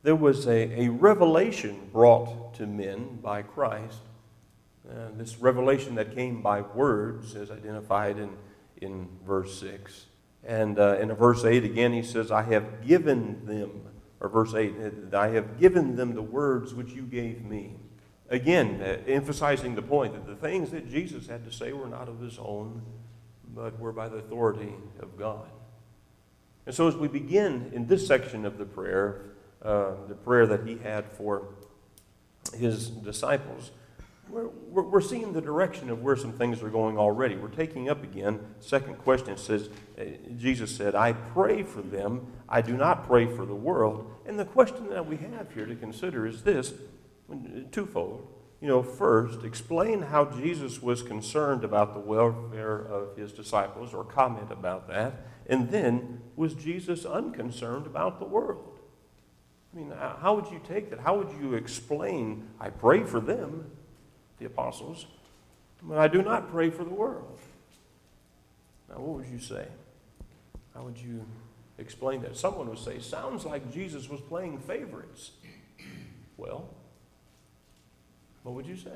there was a revelation brought to men by Christ. This revelation that came by words, as identified in verse 6. And in verse 8 again, he says, I have given them, or verse 8, I have given them the words which you gave me. Again, emphasizing the point that the things that Jesus had to say were not of his own, but were by the authority of God. And so as we begin in this section of the prayer that he had for his disciples, we're seeing the direction of where some things are going already. We're taking up again. Second question says, Jesus said, I pray for them. I do not pray for the world. And the question that we have here to consider is this, twofold. First, explain how Jesus was concerned about the welfare of his disciples, or comment about that. And then, was Jesus unconcerned about the world? How would you take that? How would you explain, I pray for them, the apostles, but I do not pray for the world? Now, what would you say? How would you explain that? Someone would say, sounds like Jesus was playing favorites. Well, what would you say?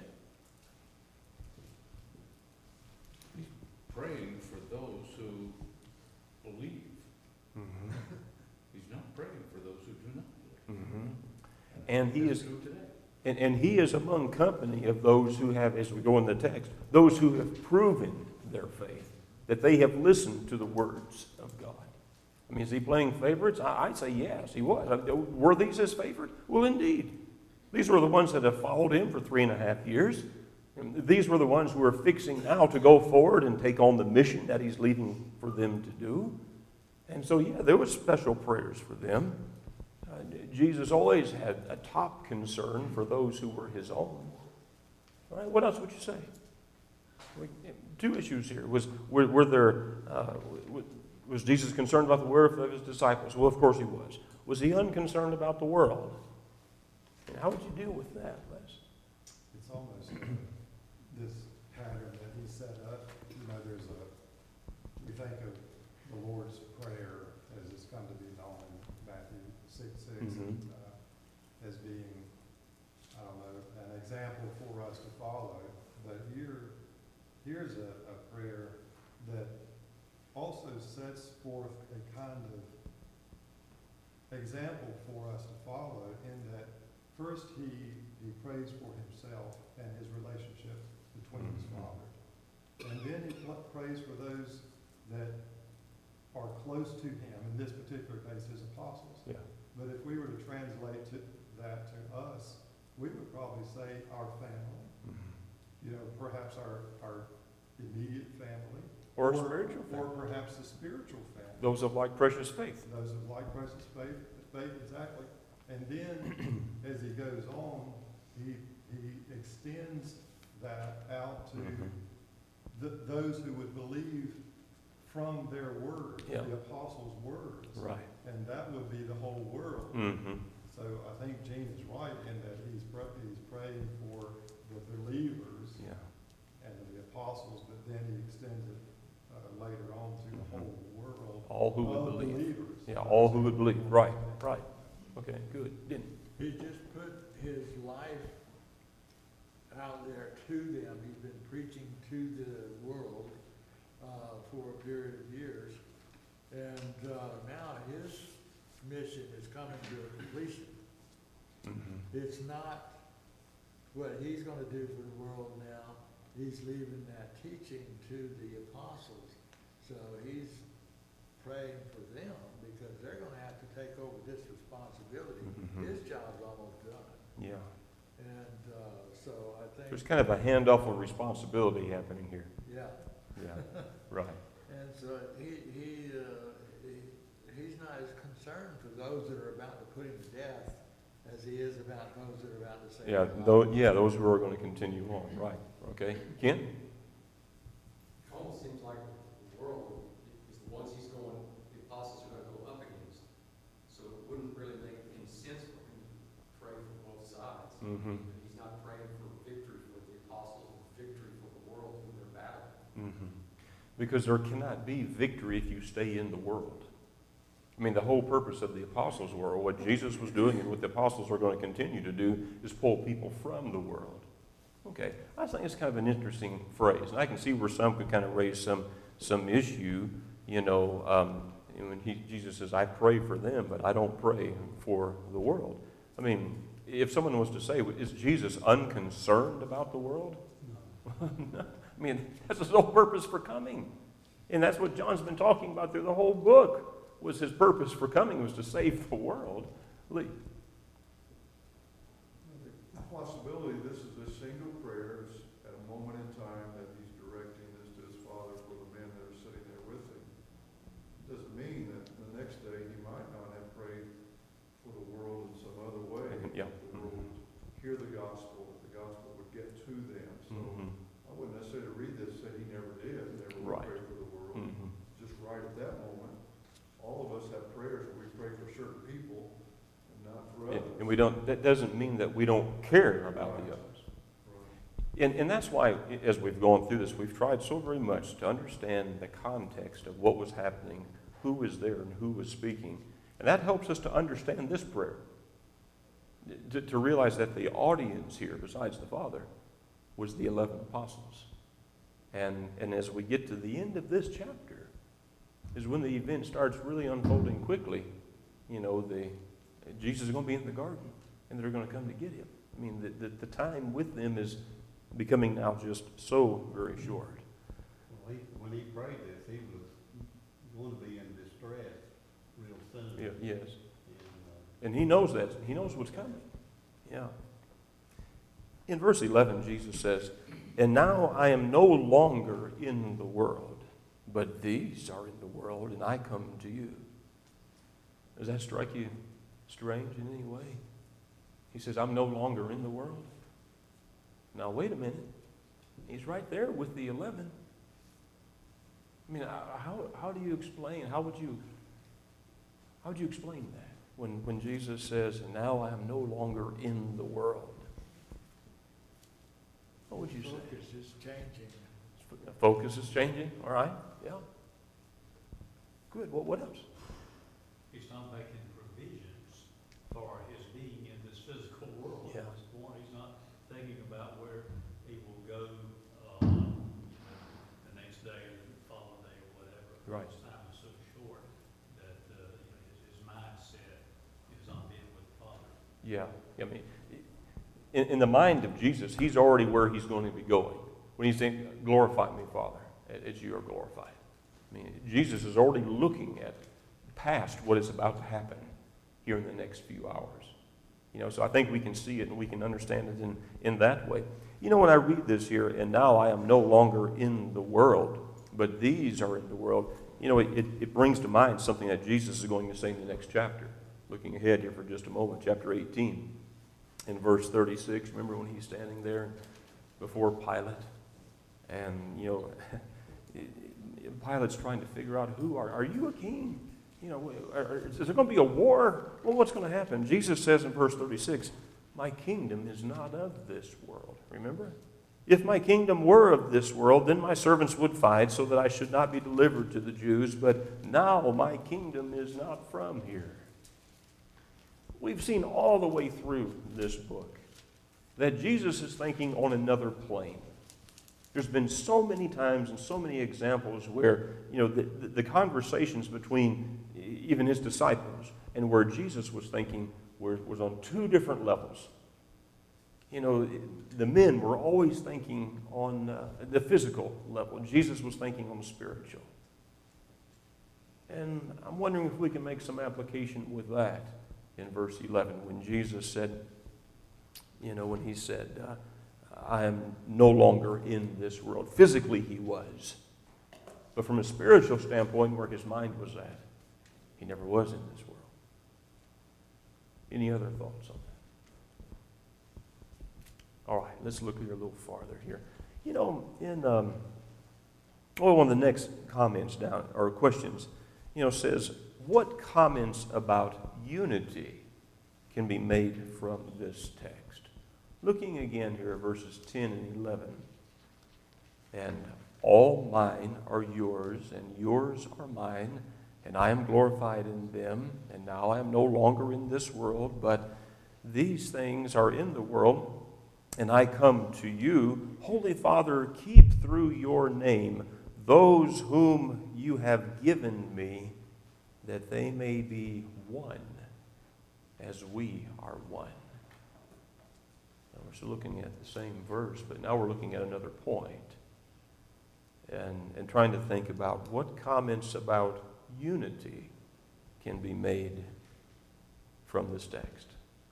He's praying for those who believe. Mm-hmm. He's not praying for those who do not believe. Mm-hmm. And he is, and he is among company of those who have, as we go in the text, those who have proven their faith, that they have listened to the words of God. Is he playing favorites? I'd say yes, he was. Were these his favorites? Well, indeed. These were the ones that have followed him for 3.5 years. And these were the ones who are fixing now to go forward and take on the mission that he's leaving for them to do. And so, there were special prayers for them. Jesus always had a top concern for those who were his own. All right, what else would you say? Two issues here. Was Jesus concerned about the welfare of his disciples? Well, of course he was. Was he unconcerned about the world? And how would you deal with that, Les? It's almost this pattern that he set up. We think of the Lord's Prayer as it's come to be known in Matthew 6:6 mm-hmm. As being, an example for us to follow. But here's a prayer that also sets forth a kind of example for us to follow, in that first he prays for himself and his relationship between his Father. And then he prays for those that are close to him, in this particular case his apostles. Yeah. But if we were to translate that to us, we would probably say our family. Mm-hmm. Perhaps our immediate family. Or spiritual family. Or perhaps the spiritual family. Those of like precious faith. Those of like precious faith, exactly. And then, as he goes on, he extends that out to mm-hmm. those who would believe from their words, the apostles' words. Right. And that would be the whole world. Mm-hmm. So I think Gene is right in that he's praying for the believers and the apostles, but then he extends it later on to the whole world. All who would believe. Believers. Yeah, all who would believe. Right. Okay, good. He just put his life out there to them. He's been preaching to the world for a period of years. And now his mission is coming to a completion. Mm-hmm. It's not what he's going to do for the world now. He's leaving that teaching to the apostles. So he's praying for them because they're going to have to take over this responsibility. Mm-hmm. His job's almost done. Yeah. And so I think there's kind of a handoff of responsibility happening here. Yeah. Right. And so he's not as concerned for those that are about to put him to death as he is about those that are about to save him. Those who are going to continue on. Right. Okay. Ken? It almost seems like the world is the ones the apostles are going to go up against. So it wouldn't really make any sense for him to pray for both sides. Mm-hmm. He's not praying for victory for the apostles, but victory for the world who they're battling. Mm-hmm. Because there cannot be victory if you stay in the world. I mean, the whole purpose of the apostles' world, what Jesus was doing and what the apostles are going to continue to do, is pull people from the world. Okay, I think it's kind of an interesting phrase, and I can see where some could kind of raise some issue, when Jesus says, I pray for them, but I don't pray for the world. I mean, if someone was to say, is Jesus unconcerned about the world? No. No. I mean, that's his whole purpose for coming. And that's what John's been talking about through the whole book, was his purpose for coming was to save the world. Lee. The possibility this is a single prayer at a moment in time that he's directing this to his Father for the men that are sitting there with him. Doesn't mean that the next day he might not have prayed for the world in some other way. Yeah. The world would hear the gospel, that the gospel would get to them. So I wouldn't necessarily read this and say he never did, never would Right. pray for the world. Just right at that moment. All of us have prayers that we pray for certain people and not for others. And we don't. That doesn't mean that we don't care about the others. Right. And that's why, as we've gone through this, we've tried so very much to understand the context of what was happening, who was there, and who was speaking. And that helps us to understand this prayer. To realize that the audience here, besides the Father, was the 11 apostles. And as we get to the end of this chapter, is when the event starts really unfolding quickly. Jesus is going to be in the garden, and they're going to come to get him. I mean, the time with them is becoming now just so very short. Well, when he prayed this, he was going to be in distress real soon. Yeah, yes. And, And he knows that. He knows what's coming. Yeah. In verse 11, Jesus says, and now I am no longer in the world, but these are in the world, and I come to you. Does that strike you strange in any way? He says, I'm no longer in the world. Now, wait a minute. He's right there with the 11. I mean, how do you explain, how would you explain that when Jesus says, and now I am no longer in the world? What would you say? Focus is changing. Focus is changing, all right? Yeah. Good. What else? He's not making provisions for his being in this physical world Yeah. at this point. He's not thinking about where he will go the next day or the following day or whatever. Right. His time is so short that his mindset is on being with the Father. Yeah. I mean, in the mind of Jesus, he's already where he's going to be going. When he's saying, glorify me, Father, as you are glorified. I mean, Jesus is already looking at past what is about to happen here in the next few hours. So I think we can see it and we can understand it in that way. When I read this here, and now I am no longer in the world, but these are in the world, it brings to mind something that Jesus is going to say in the next chapter. Looking ahead here for just a moment, chapter 18, in verse 36. Remember when he's standing there before Pilate? And, Pilate's trying to figure out, are you a king? Is there going to be a war? Well, what's going to happen? Jesus says in verse 36, my kingdom is not of this world. Remember? If my kingdom were of this world, then my servants would fight so that I should not be delivered to the Jews. But now my kingdom is not from here. We've seen all the way through this book that Jesus is thinking on another plane. There's been so many times and so many examples where, the conversations between even his disciples and where Jesus was thinking was on two different levels. The men were always thinking on the physical level. Jesus was thinking on the spiritual. And I'm wondering if we can make some application with that in verse 11 when Jesus said, when he said, I am no longer in this world. Physically he was. But from a spiritual standpoint, where his mind was at, he never was in this world. Any other thoughts on that? All right, let's look here a little farther here. One of the next comments down, or questions, says, what comments about unity can be made from this text? Looking again here at verses 10 and 11. And all mine are yours, and yours are mine, and I am glorified in them, and now I am no longer in this world, but these things are in the world, and I come to you. Holy Father, keep through your name those whom you have given me, that they may be one as we are one. Now we're still looking at the same verse, but now we're looking at another point and trying to think about what comments about unity can be made from this text.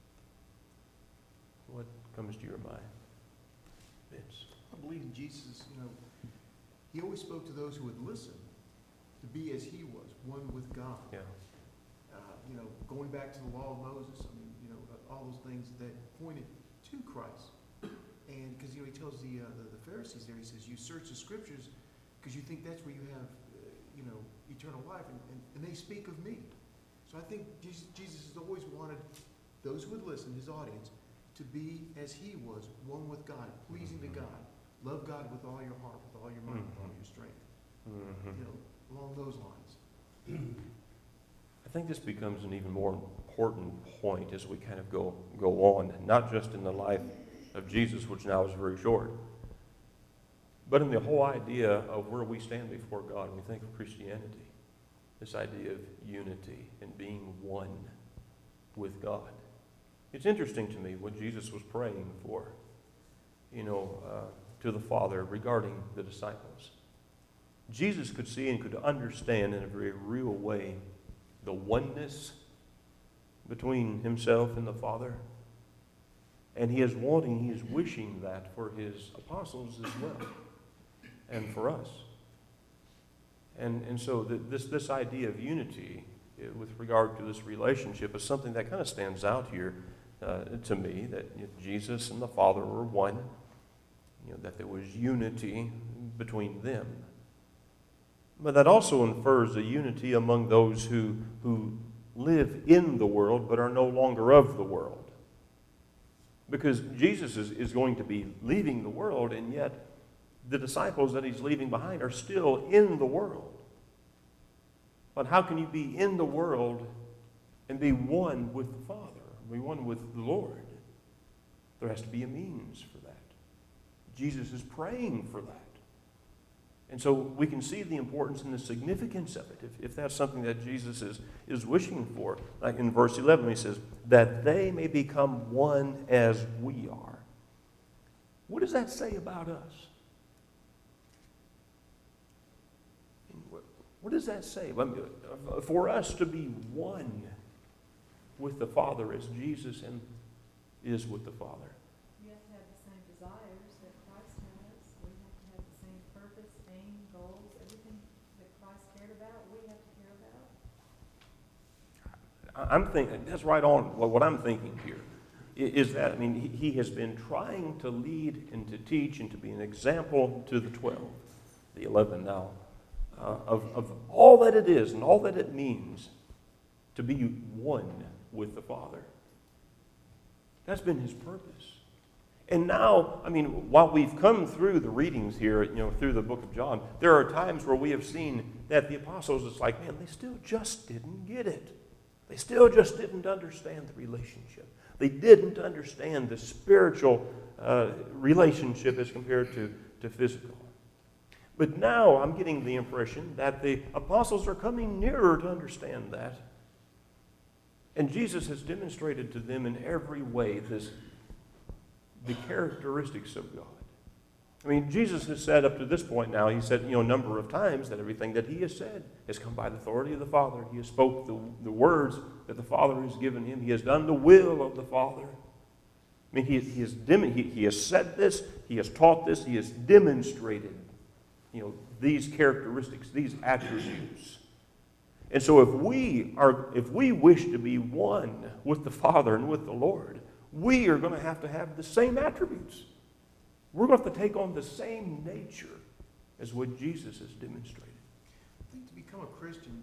What comes to your mind, Vince? I believe in Jesus, he always spoke to those who would listen to be as he was, one with God. Yeah. Going back to the law of Moses, all those things that pointed to Christ. And because, he tells the Pharisees there, he says, you search the scriptures because you think that's where you have, eternal life. And they speak of me. So I think Jesus has always wanted those who would listen, his audience, to be as he was, one with God, pleasing to God. Love God with all your heart, with all your mind, with all your strength. Along those lines. I think this becomes an even more important point as we kind of go on, not just in the life of Jesus, which now is very short, but in the whole idea of where we stand before God when we think of Christianity, this idea of unity and being one with God. It's interesting to me what Jesus was praying for, to the Father regarding the disciples. Jesus could see and could understand in a very real way the oneness between himself and the Father. And he is wishing that for his apostles as well, and for us. And so this idea of unity with regard to this relationship is something that kind of stands out here to me, that Jesus and the Father were one, that there was unity between them. But that also infers a unity among those who live in the world but are no longer of the world. Because Jesus is going to be leaving the world, and yet the disciples that he's leaving behind are still in the world. But how can you be in the world and be one with the Father, be one with the Lord? There has to be a means for that. Jesus is praying for that. And so we can see the importance and the significance of it, if that's something that Jesus is wishing for. Like in verse 11, he says, that they may become one as we are. What does that say about us? What does that say? For us to be one with the Father as Jesus is with the Father. We have to have the same desires that Christ has. We have to have the same purpose, aim, goals, everything that Christ cared about, we have to care about. I'm thinking, that's right on what I'm thinking here, is that, he has been trying to lead and to teach and to be an example to the 12, the 11 now, of all that it is and all that it means to be one with the Father. That's been his purpose. And now, while we've come through the readings here, through the book of John, there are times where we have seen that the apostles, it's like, man, they still just didn't get it. They still just didn't understand the relationship. They didn't understand the spiritual relationship as compared to physical. But now I'm getting the impression that the apostles are coming nearer to understand that. And Jesus has demonstrated to them in every way the characteristics of God. Jesus has said up to this point now, he said, a number of times that everything that he has said has come by the authority of the Father. He has spoke the words that the Father has given him. He has done the will of the Father. He has said this, he has taught this, he has demonstrated, these characteristics, these attributes. And so if we wish to be one with the Father and with the Lord, we are going to have the same attributes. We're going to have to take on the same nature as what Jesus has demonstrated. I think to become a Christian,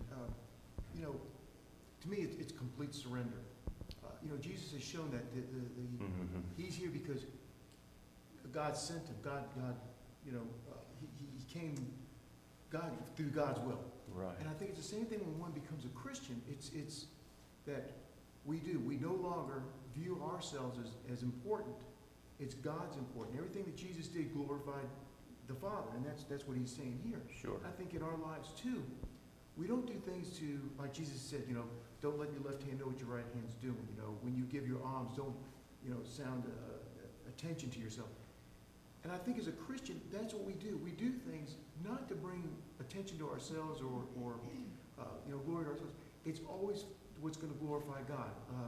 to me, it's complete surrender. Jesus has shown that he's here because God sent him. God, he came through God's will. Right. And I think it's the same thing when one becomes a Christian. It's that we no longer view ourselves as important. It's God's important. Everything that Jesus did glorified the Father, and that's what he's saying here. Sure. I think in our lives too, we don't do things to, like Jesus said, don't let your left hand know what your right hand's doing. When you give your alms, don't, sound attention to yourself. And I think as a Christian, that's what we do. We do things not to bring attention to ourselves or glory to ourselves. It's always what's going to glorify God.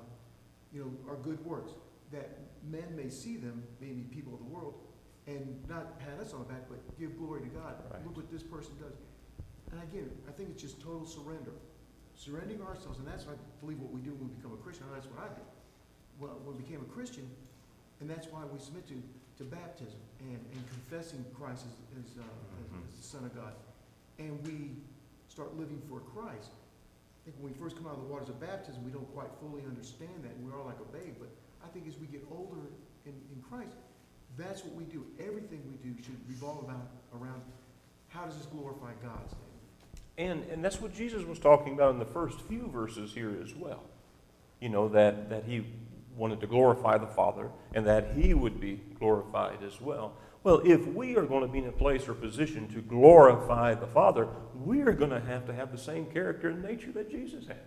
Our good works, that men may see them, maybe people of the world, and not pat us on the back, but give glory to God. Right. Look what this person does. And again, I think it's just total surrender. Surrendering ourselves, and that's, I believe, what we do when we become a Christian. That's what I did. When I became a Christian, and that's why we submit to baptism and confessing Christ as the Son of God. And we start living for Christ. I think when we first come out of the waters of baptism, we don't quite fully understand that, and we're all like a babe. But I think as we get older in Christ, that's what we do. Everything we do should revolve around how does this glorify God's name. And that's what Jesus was talking about in the first few verses here as well. That he wanted to glorify the Father and that he would be glorified as well. Well, if we are going to be in a place or position to glorify the Father, we're going to have the same character and nature that Jesus had.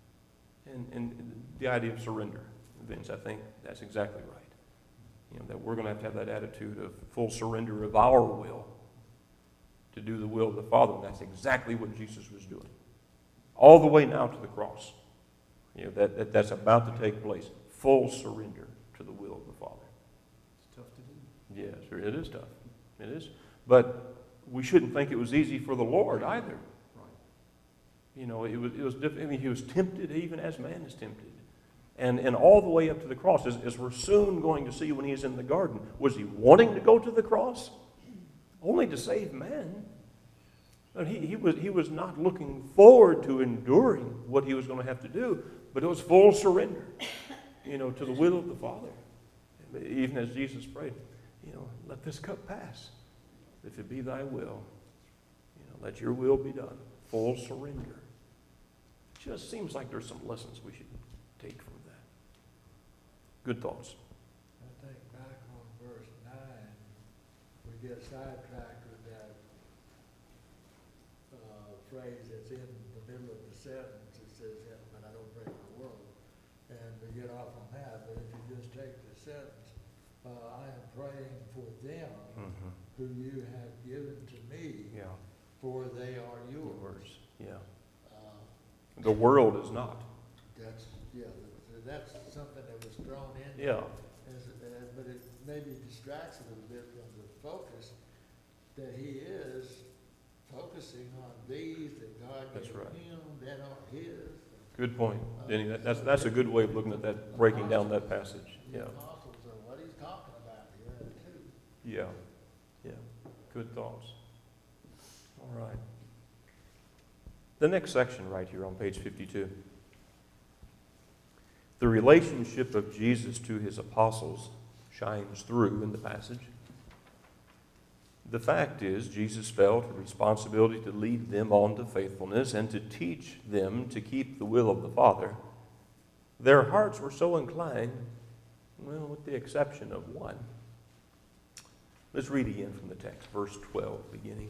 And the idea of surrender, Vince, I think that's exactly right. That we're going to have that attitude of full surrender of our will to do the will of the Father. And that's exactly what Jesus was doing. All the way now to the cross. That's about to take place. Full surrender to the will of the Father. It's tough to do. Yes, it is tough. It is. But we shouldn't think it was easy for the Lord either. Right. It was difficult. I mean, he was tempted even as man is tempted. And all the way up to the cross, as we're soon going to see when he's in the garden, was he wanting to go to the cross? Only to save man. But he was not looking forward to enduring what he was going to have to do, but it was full surrender, to the will of the Father. Even as Jesus prayed, let this cup pass. If it be thy will, let your will be done. Full surrender. It just seems like there's some lessons we should take from that. Good thoughts. I think back on verse 9, we get sidetracked with that phrase that's in the middle of the sentence. It says, but I don't pray for the world. And we get off on that. But if you just take the sentence, I am praying for them who you have given to me, for they are yours. Yeah. The world is not. That's something that was thrown in. Yeah. But it maybe distracts a little bit from the focus that he is focusing on these that God gave him that are his. Good point, Denny. That's a good way of looking at that, breaking down that passage. The apostles are what he's talking about here too. Yeah. Good thoughts. All right. The next section right here on page 52. The relationship of Jesus to his apostles shines through in the passage. The fact is, Jesus felt a responsibility to lead them on to faithfulness and to teach them to keep the will of the Father. Their hearts were so inclined, well, with the exception of one. Let's read again from the text, verse 12 beginning.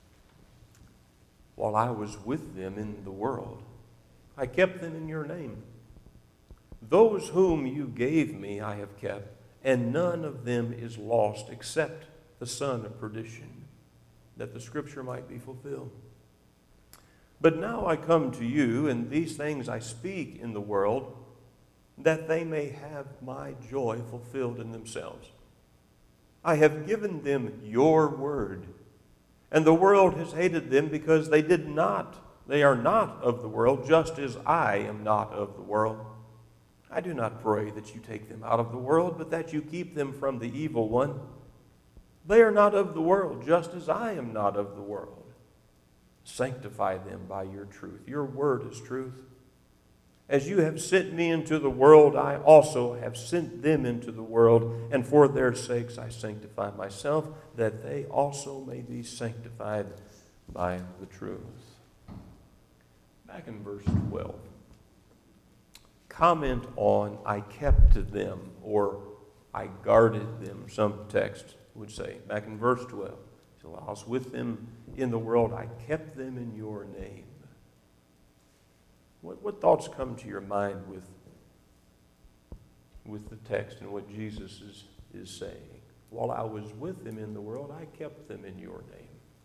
While I was with them in the world, I kept them in your name. Those whom you gave me I have kept, and none of them is lost except the son of perdition, that the scripture might be fulfilled. But now I come to you, and these things I speak in the world, that they may have my joy fulfilled in themselves. I have given them your word, and the world has hated them because they are not of the world, just as I am not of the world. I do not pray that you take them out of the world, but that you keep them from the evil one. They are not of the world, just as I am not of the world. Sanctify them by your truth. Your word is truth. As you have sent me into the world, I also have sent them into the world, and for their sakes I sanctify myself, that they also may be sanctified by the truth. Back in verse 12. Comment on, I kept them, or I guarded them, some text would say. Back in verse 12. So I was with them in the world, I kept them in your name. What thoughts come to your mind with the text and what Jesus is saying? While I was with them in the world, I kept them in your name.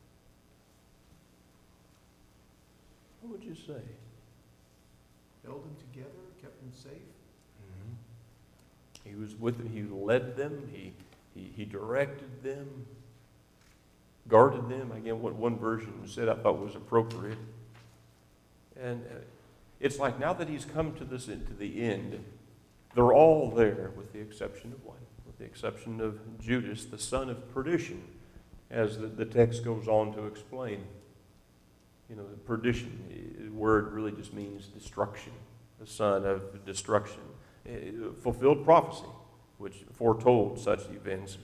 What would you say? Held them together, kept them safe. Mm-hmm. He was with them. He led them. He directed them, guarded them. Again, what one version said I thought was appropriate. And it's like now that he's come to the end, they're all there with the exception of one, with the exception of Judas, the son of perdition, as the text goes on to explain. You know, perdition, the word really just means destruction, the son of destruction. Fulfilled prophecy, which foretold such events.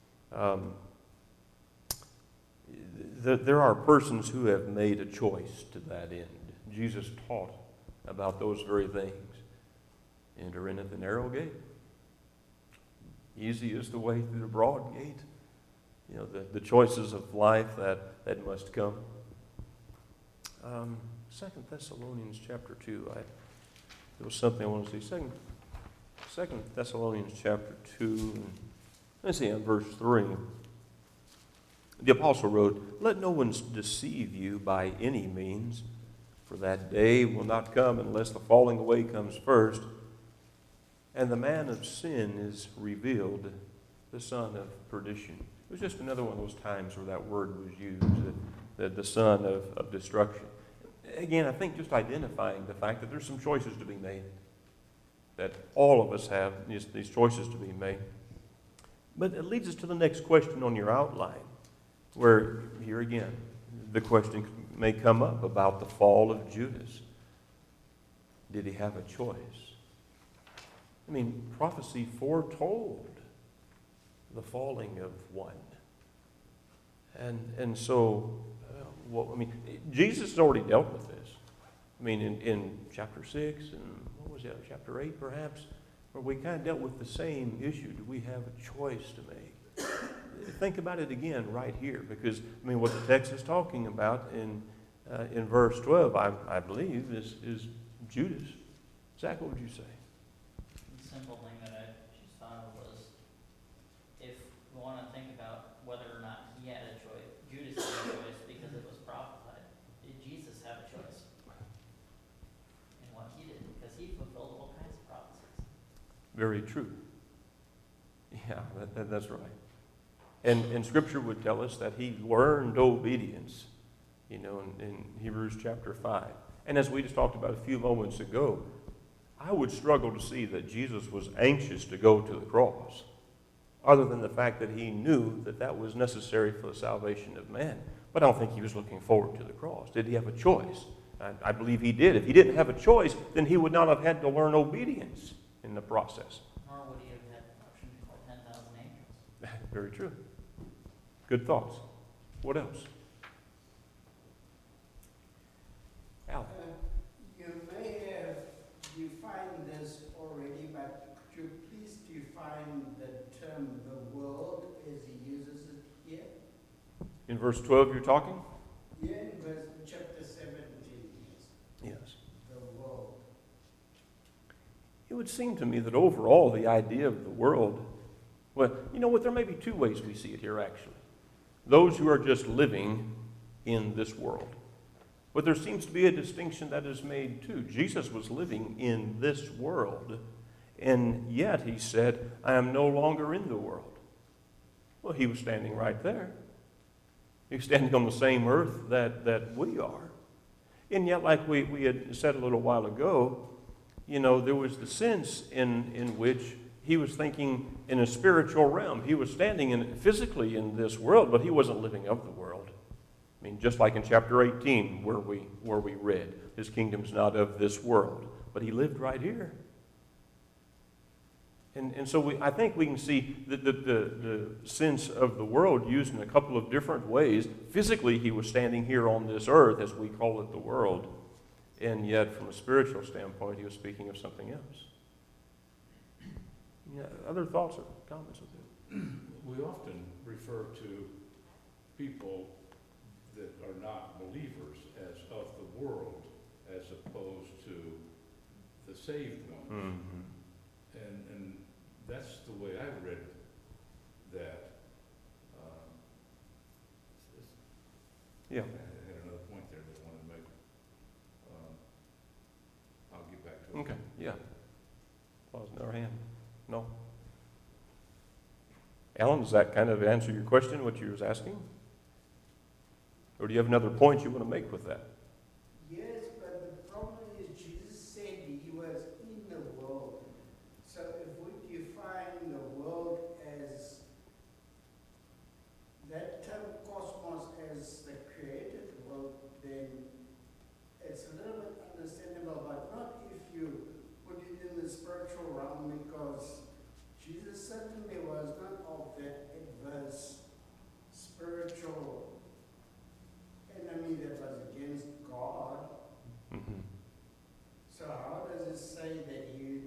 There are persons who have made a choice to that end. Jesus taught about those very things. Enter in at the narrow gate. Easy is the way through the broad gate. You know, the choices of life that must come. 2 Thessalonians chapter 2. There was something I wanted to say. 2 Thessalonians chapter 2. Let's see, in verse 3. The apostle wrote, "Let no one deceive you by any means, for that day will not come unless the falling away comes first, and the man of sin is revealed, the son of perdition." It was just another one of those times where that word was used, the son of destruction. Again, I think just identifying the fact that there's some choices to be made, that all of us have these choices to be made. But it leads us to the next question on your outline, where, here again, the question may come up about the fall of Judas. Did he have a choice? I mean, prophecy foretold the falling of one. And so, Jesus has already dealt with this. I mean, in chapter 6 and what was it, chapter 8 perhaps, where we kind of dealt with the same issue. Do we have a choice to make? Think about it again right here, because, I mean, what the text is talking about in verse 12, I believe, is Judas. Zach, what would you say? The simple thing that I just thought of was, if we want to think about whether or not he had a choice, Judas had a choice because it was prophesied. Did Jesus have a choice in what he did? Because he fulfilled all kinds of prophecies. Very true. Yeah, that's right. And Scripture would tell us that he learned obedience, you know, in Hebrews chapter 5. And as we just talked about a few moments ago, I would struggle to see that Jesus was anxious to go to the cross, other than the fact that he knew that that was necessary for the salvation of man. But I don't think he was looking forward to the cross. Did he have a choice? I believe he did. If he didn't have a choice, then he would not have had to learn obedience in the process. Nor would he have had the option to call 10,000 angels. Very true. Good thoughts. What else? Al? You may have defined this already, but could you please define the term "the world" as he uses it here? In verse 12 you're talking? Yeah, in chapter 17, yes. Yes. The world. It would seem to me that overall the idea of the world, well, you know what, there may be two ways we see it here actually. Those who are just living in this world. But there seems to be a distinction that is made too. Jesus was living in this world, and yet he said, I am no longer in the world. Well, he was standing right there. He was standing on the same earth that we are. And yet, like we had said a little while ago, you know, there was the sense in which he was thinking in a spiritual realm. He was standing physically in this world, but he wasn't living of the world. I mean, just like in chapter 18 where we read, his kingdom's not of this world. But he lived right here. And so I think we can see the sense of the world used in a couple of different ways. Physically, he was standing here on this earth, as we call it the world, and yet from a spiritual standpoint, he was speaking of something else. Yeah, other thoughts or comments with it? We often refer to people that are not believers as of the world, as opposed to the saved ones. Mm-hmm. And that's the way I read that. Yeah. I had another point there that I wanted to make. I'll get back to it. Okay, yeah. Applause in our hand. No? Alan, does that kind of answer your question, what you was asking? Or do you have another point you want to make with that? Yes, but the problem is Jesus said he was in the world. So if we define the world as that term cosmos as the created world, then it's a little bit understandable, but not if you put it in the spiritual realm, because Jesus certainly was not of that adverse spiritual enemy that was against God. Mm-hmm. So how does it say that he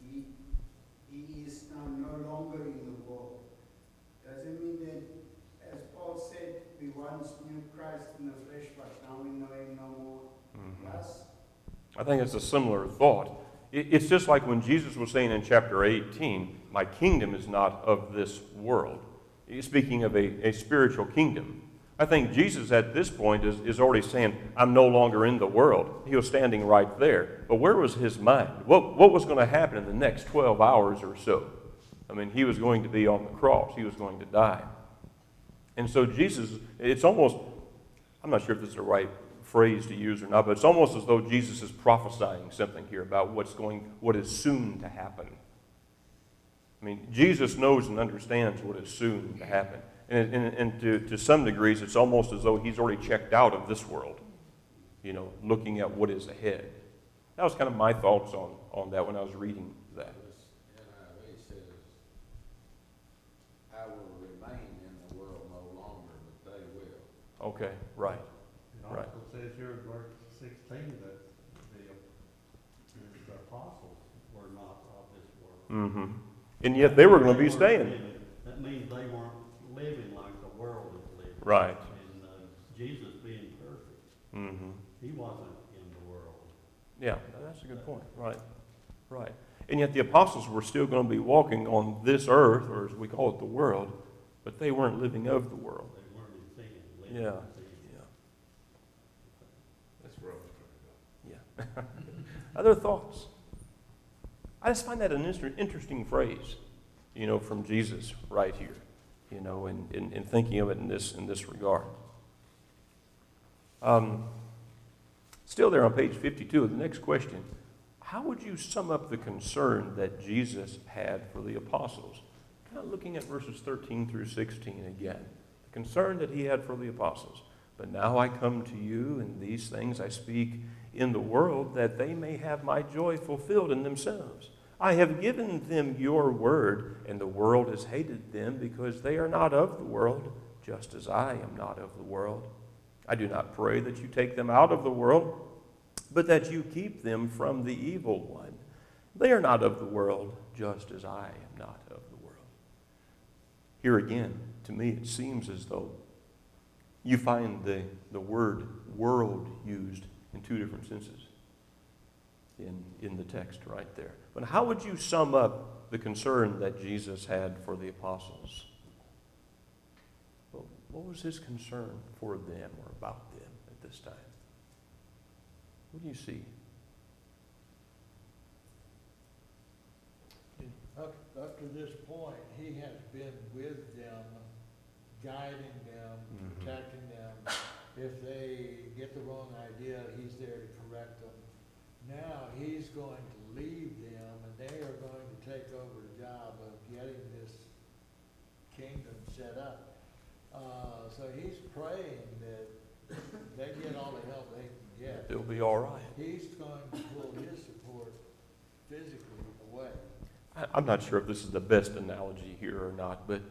is now no longer in the world? Does it mean that, as Paul said, we once knew Christ in the flesh, but now we know him no more? Mm-hmm. Plus, I think it's a similar thought. It's just like when Jesus was saying in chapter 18, my kingdom is not of this world. He's speaking of a spiritual kingdom. I think Jesus at this point is already saying, I'm no longer in the world. He was standing right there. But where was his mind? What was going to happen in the next 12 hours or so? I mean, he was going to be on the cross. He was going to die. And so Jesus, it's almost, I'm not sure if this is the right phrase to use or not, but it's almost as though Jesus is prophesying something here about what is soon to happen. I mean, Jesus knows and understands what is soon to happen. And to some degrees, it's almost as though he's already checked out of this world, looking at what is ahead. That was kind of my thoughts on that when I was reading that. NIV says, I will remain in the world no longer, but they will. Okay, right. It Right. also says here in verse 16 that the apostles were not of this world. Mm-hmm. And yet they were going to be staying. That means they weren't living like the world is living. Right. And Jesus being perfect, Mm-hmm. he wasn't in the world. Yeah, that's a good point. Right. Right. And yet the apostles were still going to be walking on this earth, or as we call it, the world, but they weren't living of the world. They weren't in sin. Living Yeah. in sin. That's where I was trying to go. Yeah. Other thoughts? I just find that an interesting phrase, from Jesus right here, in thinking of it in this regard. Still there on page 52, the next question, how would you sum up the concern that Jesus had for the apostles? Kind of looking at verses 13 through 16 again. The concern that he had for the apostles. But now I come to you, and these things I speak in the world, that they may have my joy fulfilled in themselves. I have given them your word, and the world has hated them because they are not of the world, just as I am not of the world. I do not pray that you take them out of the world, but that you keep them from the evil one. They are not of the world, just as I am not of the world. Here again, to me, it seems as though you find the word world used in two different senses in the text right there. But how would you sum up the concern that Jesus had for the apostles? Well, what was his concern for them or about them at this time? What do you see? Up to this point, he has been with them, guiding them, protecting them. If they get the wrong idea, he's there to correct them. Now he's going to leave them, and they are going to take over the job of getting this kingdom set up. So he's praying that they get all the help they can get. They'll be all right. He's going to pull his support physically away. I'm not sure if this is the best analogy here or not, but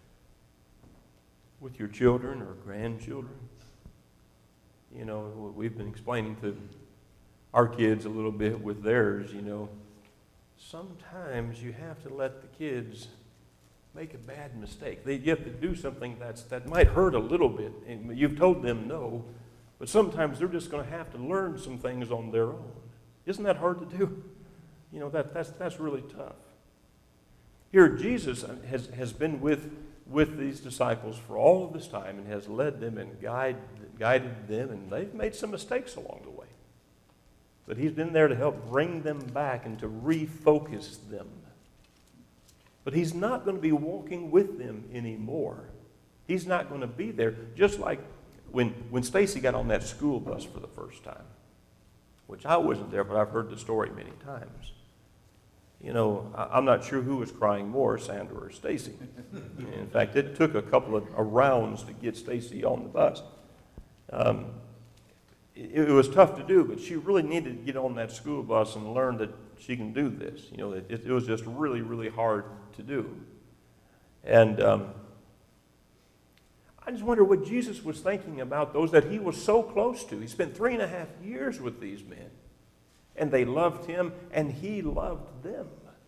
with your children or grandchildren, you know, we've been explaining to our kids a little bit with theirs, you know, sometimes you have to let the kids make a bad mistake. You have to do something that might hurt a little bit, and you've told them no, but sometimes they're just going to have to learn some things on their own. Isn't that hard to do? You know, that's really tough. Here, Jesus has been with these disciples for all of this time and has led them and guided them, and they've made some mistakes along the way. But he's been there to help bring them back and to refocus them. But he's not going to be walking with them anymore. He's not going to be there. Just like when Stacy got on that school bus for the first time, which I wasn't there, but I've heard the story many times. You know, I'm not sure who was crying more, Sandra or Stacy. In fact, it took a couple of rounds to get Stacy on the bus. It was tough to do, but she really needed to get on that school bus and learn that she can do this. You know, it was just really, really hard to do. And I just wonder what Jesus was thinking about those that he was so close to. He spent 3.5 years with these men, and they loved him, and he loved them.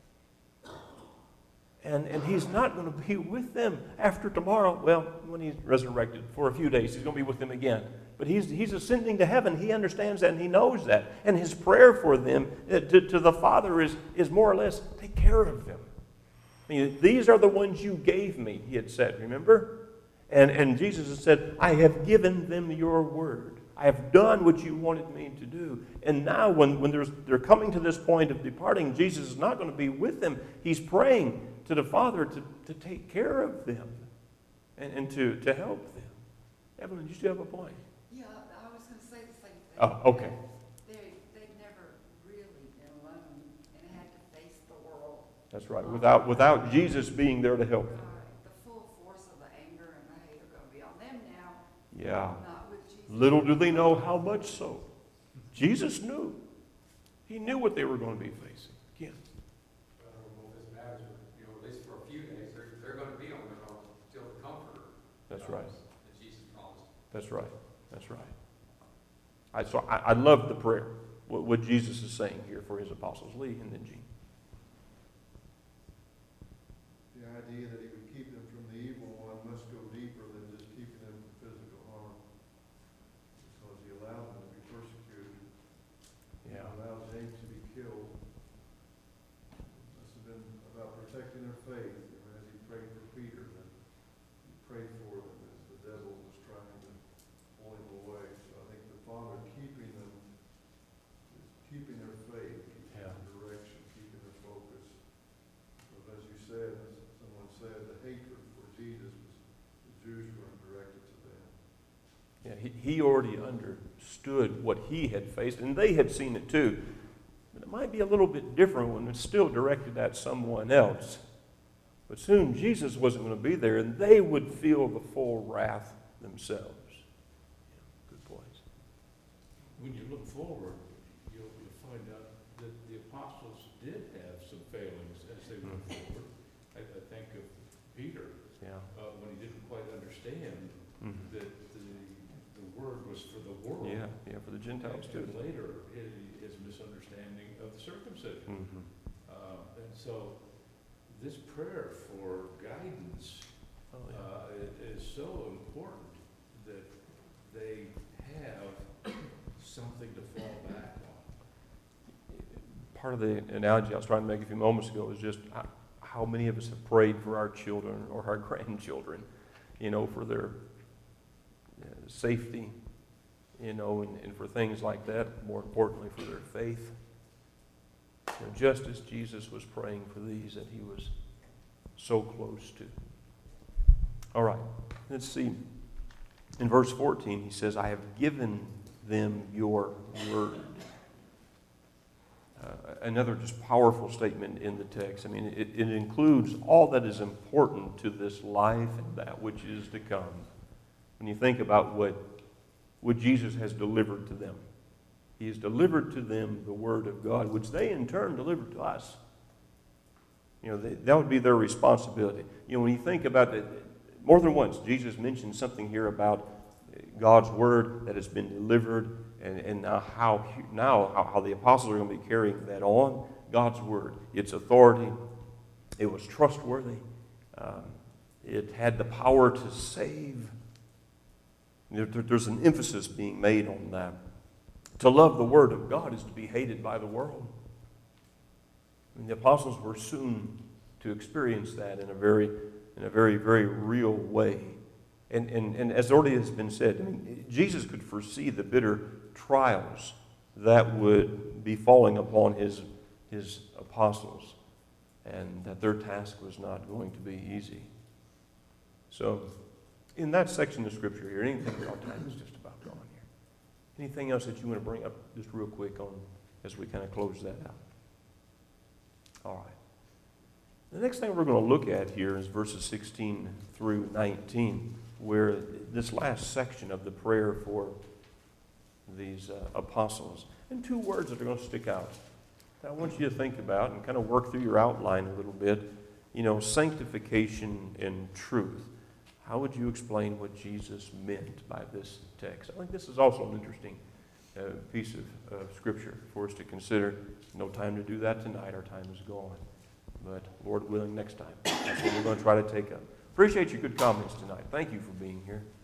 And he's not going to be with them after tomorrow. Well, when he's resurrected for a few days, he's going to be with them again. But he's ascending to heaven. He understands that, and he knows that. And his prayer for them to the Father is more or less, take care of them. I mean, these are the ones you gave me, he had said, remember? And Jesus has said, I have given them your word. I have done what you wanted me to do. And now when they're coming to this point of departing, Jesus is not going to be with them. He's praying to the Father to take care of them and to help them. Evelyn, you still have a point? Yeah, I was going to say the same thing. Oh, okay. They've never really been alone and had to face the world. That's right. Without Jesus being there to help them. The full force of the anger and the hate are going to be on them now. Yeah. Not with Jesus. Little do they know how much so. Jesus knew. He knew what they were going to be facing. Again. I don't know if this matters, but, you know, at least for a few days, they're going to be on their own till the Comforter. That's right. That Jesus promised. That's right. That's right. I love the prayer, what Jesus is saying here for his apostles. Lee and then Gene. The idea that he would keep them from the evil one must go deeper than just keeping them from physical harm. Because he allowed them to be persecuted. Yeah. He allowed James to be killed. It must have been about protecting their faith. As he prayed for Peter, that he prayed for them as the devil was trying to pull him away. So I think the Father keeping them is keeping their faith, keeping their direction, keeping their focus. Because as you said, as someone said, the hatred for Jesus was the Jews were directed to them. Yeah, he already understood what he had faced, and they had seen it too. But it might be a little bit different when it's still directed at someone else. But soon Jesus wasn't going to be there, and they would feel the full wrath themselves. Yeah, good points. When you look forward, you'll find out that the apostles did have some failings as they went forward. I think of Peter, when he didn't quite understand that the word was for the world. Yeah, for the Gentiles too. And later, his misunderstanding of the circumcision. And so this prayer for guidance is so important that they have something to fall back on. Part of the analogy I was trying to make a few moments ago is just how many of us have prayed for our children or our grandchildren, you know, for their safety, you know, and for things like that, more importantly for their faith. You know, just as Jesus was praying for these that he was so close to. All right, let's see. In verse 14, he says, I have given them your word. Another just powerful statement in the text. I mean, it includes all that is important to this life and that which is to come. When you think about what Jesus has delivered to them. He has delivered to them the Word of God, which they in turn delivered to us. That would be their responsibility. When you think about it, more than once, Jesus mentioned something here about God's word that has been delivered, and now how the apostles are going to be carrying that on. God's word, its authority, it was trustworthy. It had the power to save. There's an emphasis being made on that. To love the word of God is to be hated by the world. And the apostles were soon to experience that in a very, very real way. And as already has been said, Jesus could foresee the bitter trials that would be falling upon his apostles, and that their task was not going to be easy. So, in that section of Scripture here, anything, our time is just about gone here. Anything else that you want to bring up just real quick on as we kind of close that out? All right. The next thing we're going to look at here is verses 16 through 19, where this last section of the prayer for these apostles. And two words that are going to stick out that I want you to think about and kind of work through your outline a little bit. Sanctification and truth. How would you explain what Jesus meant by this text? I think this is also an interesting piece of Scripture for us to consider. No time to do that tonight. Our time is gone. But Lord willing, next time. That's what we're going to try to take up. Appreciate your good comments tonight. Thank you for being here.